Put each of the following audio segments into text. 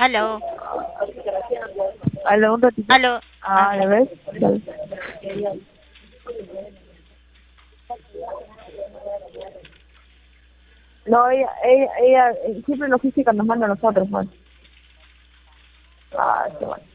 Aló, Aló, un ratito. aló. Ah, ¿ya ves? Dale. No, siempre logística nos manda a nosotros, man. Ah, qué mal.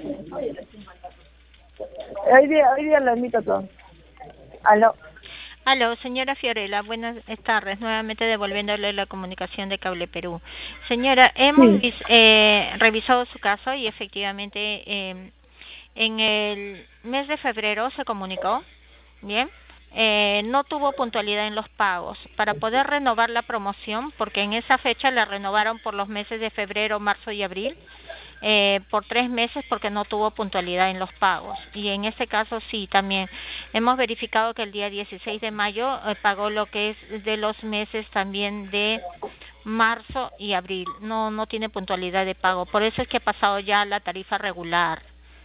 Hoy día lo invito a todos. Aló. Aló, señora Fiorella, buenas tardes. Nuevamente devolviéndole la comunicación de Cable Perú. Señora, hemos Sí. revisado su caso y efectivamente en el mes de febrero se comunicó, bien, no tuvo puntualidad en los pagos. Para poder renovar la promoción, porque en esa fecha la renovaron por los meses de febrero, marzo y abril, por 3 meses porque no tuvo puntualidad en los pagos. Y en este caso sí, también hemos verificado que el día 16 de mayo pagó lo que es de los meses también de marzo y abril. No tiene puntualidad de pago. Por eso es que ha pasado ya a la tarifa regular.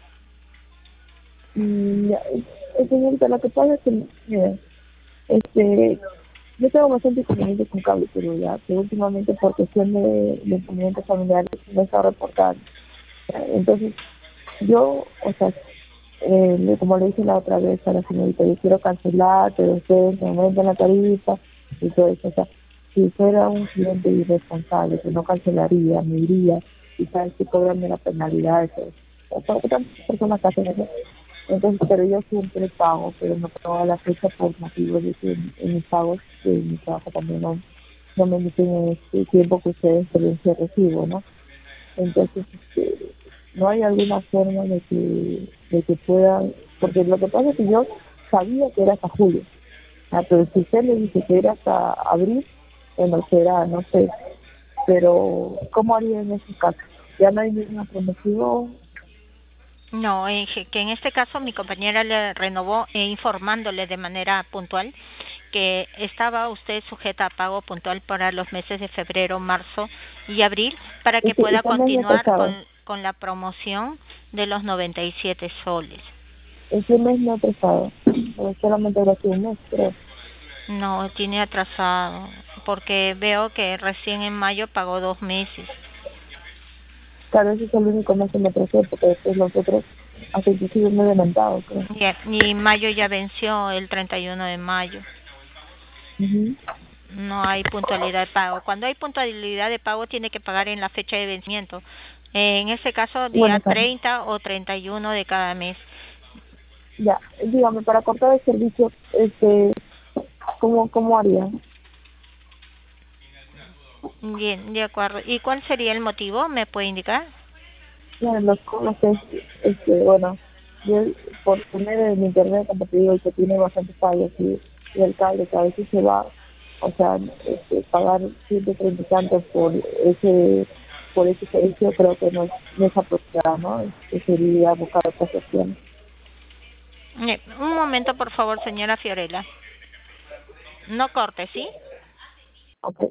Ya, señorita, lo que pasa es que, mira, este, yo tengo bastante inconveniente con cable, pero ya, que últimamente por cuestión de inconvenientes familiares no está reportando. Entonces, yo, o sea, como le dije la otra vez a la señorita, yo quiero cancelar, pero ustedes me aumentan la tarifa y todo eso. O sea, si fuera un cliente irresponsable que no cancelaría, me iría y sabes que cobran la penalidad, eso. O sea, porque tantas personas que hacen eso. Entonces, pero yo siempre pago, pero no pago a la fecha por motivos de que en mis pagos de mi trabajo también no me emiten en este tiempo que ustedes se recibo, ¿no? Entonces, no hay alguna forma de que pueda, porque lo que pasa es que yo sabía que era hasta julio, pero si usted me dice que era hasta abril, bueno, será, no sé, pero ¿cómo haría en ese caso? Ya no hay ninguna promoción. No, que en este caso mi compañera le renovó informándole de manera puntual que estaba usted sujeta a pago puntual para los meses de febrero, marzo y abril para que Y pueda qué mes me ha continuar prestado? con la promoción de los 97 soles. ¿En qué mes me ha prestado? Porque solamente habrá sido un mes, creo. No, tiene atrasado porque veo que recién en mayo pagó 2 meses. Claro, ese es el único mes que me presté, porque después los otros, hasta inclusive me he adelantado, creo. Y mayo ya venció el 31 de mayo. Ujú. No hay puntualidad de pago. Cuando hay puntualidad de pago tiene que pagar en la fecha de vencimiento. En este caso, día Bueno, Carlos. 30 o 31 de cada mes. Ya, dígame, para cortar el servicio, ¿cómo haría? Bien, de acuerdo. ¿Y cuál sería el motivo? ¿Me puede indicar? Bueno, los cobros bueno, yo por tener el internet, como te digo, que tiene bastantes fallos y el cable que a veces se va, o sea, pagar 130 y tantos por ese servicio creo que no es apropiado, ¿no? Sería buscar otras opciones. Un momento, por favor, señora Fiorella. No corte, ¿sí? Ok.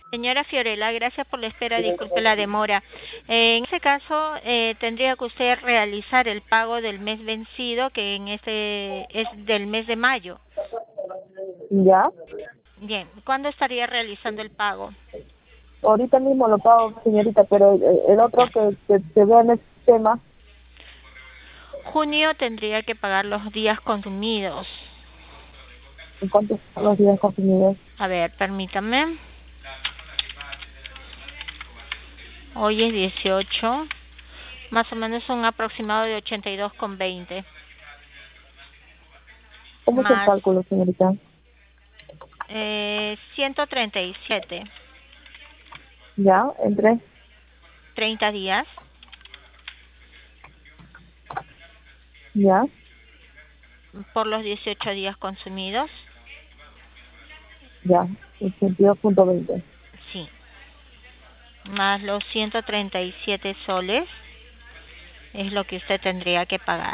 Señora Fiorella, gracias por la espera, disculpe la demora. En ese caso, tendría que usted realizar el pago del mes vencido, que en este es del mes de mayo. ¿Ya? Bien, ¿cuándo estaría realizando el pago? Ahorita mismo lo pago, señorita, pero el otro Ya. que veo en el sistema, Junio tendría que pagar los días consumidos. ¿en cuántos son los días consumidos? A ver, permítame. Hoy es 18. Más o menos un aproximado de 82,20. ¿Cómo es el Más cálculo, señorita? 137. ¿Ya? ¿Entre? 30 días. ¿Ya? Por los 18 días consumidos. Ya. 82.20. Sí. Más los 137 soles es lo que usted tendría que pagar.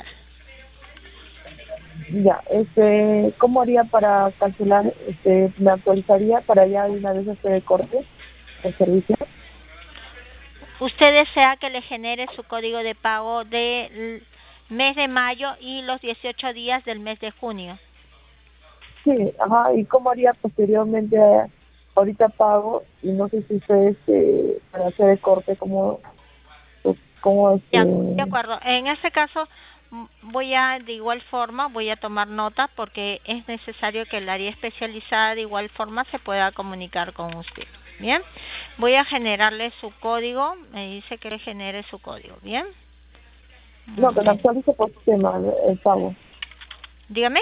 Ya. ¿Cómo haría para cancelar? ¿Me actualizaría para ya de una vez hacer el corte del servicio? Usted desea que le genere su código de pago del mes de mayo y los 18 días del mes de junio. Sí, ajá. ¿Y cómo haría posteriormente? Ahorita pago y no sé si ustedes para hacer el corte, cómo De acuerdo. En este caso, de igual forma, voy a tomar nota porque es necesario que el área especializada de igual forma se pueda comunicar con usted. Bien. Voy a generarle su código. Me dice que le genere su código. Bien. Un No, que me momento. actualice por sistema el pago. Dígame.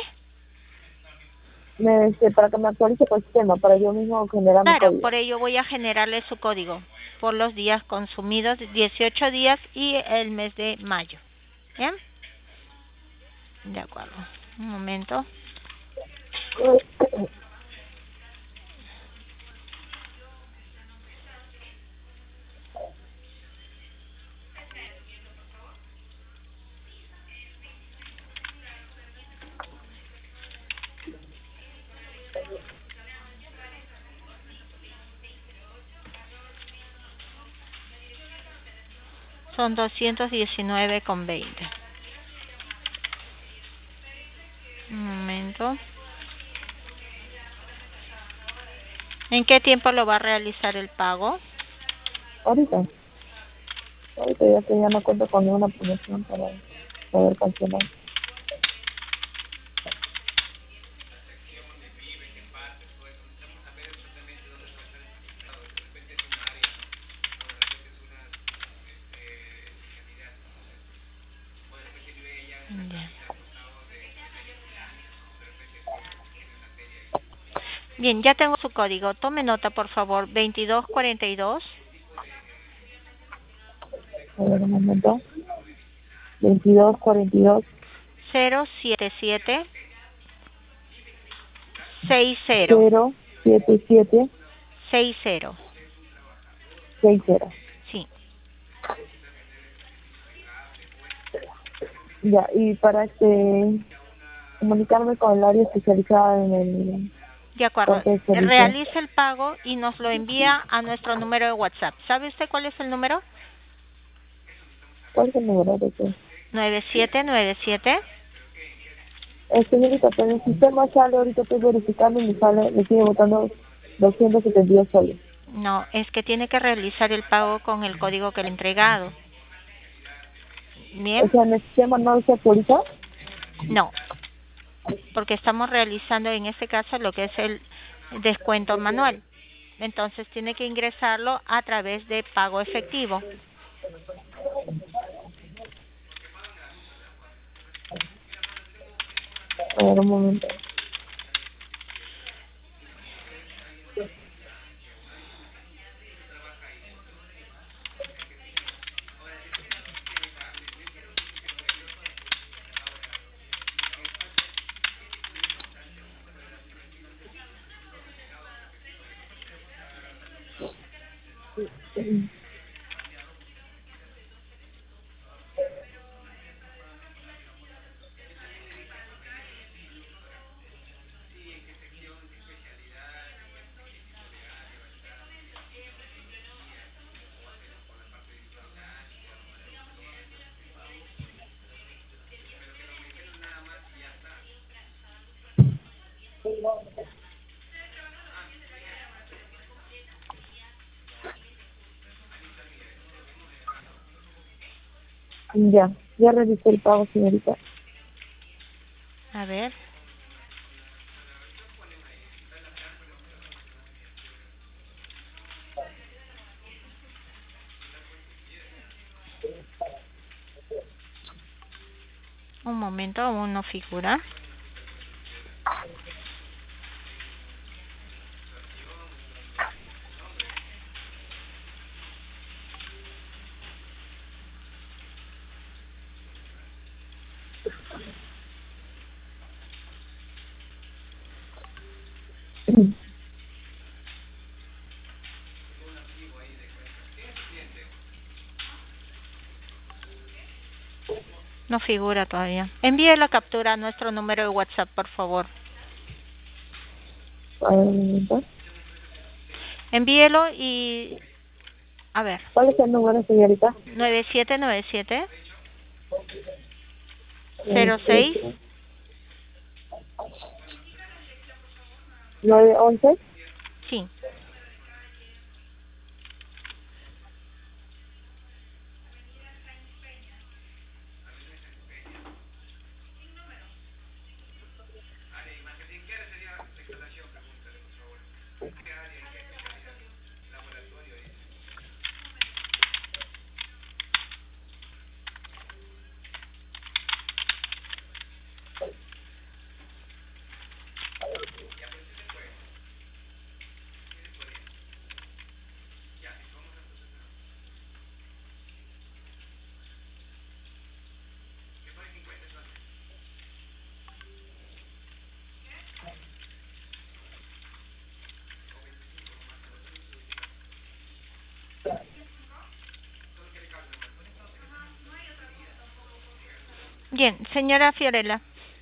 Para que me actualice por sistema, para yo mismo generar mi Claro, código. por ello voy a generarle su código por los días consumidos, 18 días y el mes de mayo. Bien. De acuerdo. Un momento. Son 219,20. Un momento. ¿En qué tiempo lo va a realizar el pago? Ahorita ya que ya no cuento con ninguna promoción para poder cancelar. Bien. Bien, ya tengo su código. Tome nota, por favor. 2242 A ver, un momento. 2242 077 60 077 60. 60. Sí. Ya, y para comunicarme con el área especializada en el De acuerdo. corte de servicio. Realice el pago y nos lo envía a nuestro número de WhatsApp. ¿Sabe usted cuál es el número? ¿Cuál es el número de qué? 9797. Señorita, pero el sistema sale, ahorita estoy verificando y me sigue votando 272 soles. No, es que tiene que realizar el pago con el código que le he entregado. O Bien. sea, en el sistema no se actualiza. No, porque estamos realizando en este caso lo que es el descuento manual. Entonces tiene que ingresarlo a través de pago efectivo. A ver, un momento. Ya revisé el pago, señorita. A ver. Un momento, aún no figura. No figura todavía. Envíe la captura a nuestro número de WhatsApp, por favor. Envíelo y... A ver. ¿Cuál es el número, señorita? 9797 06 911. Sí. Bien, señora Fiorella.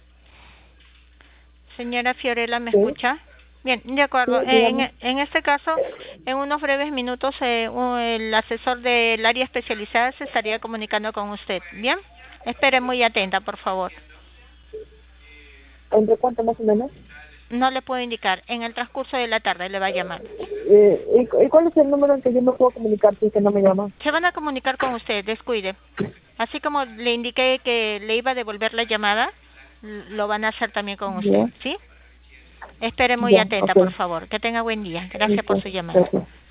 Señora Fiorella, ¿me escucha? Bien, de acuerdo. En este caso, en unos breves minutos, el asesor del área especializada se estaría comunicando con usted. Bien, espere muy atenta, por favor. ¿Entre cuánto más o menos? No le puedo indicar. En el transcurso de la tarde le va a llamar. ¿Y cuál es el número en que yo me puedo comunicar si es que no me llama? Se van a comunicar con usted, descuide. Así como le indiqué que le iba a devolver la llamada, lo van a hacer también con usted, ¿sí? Espere muy atenta, por favor. Que tenga buen día. Gracias por su llamada. Gracias.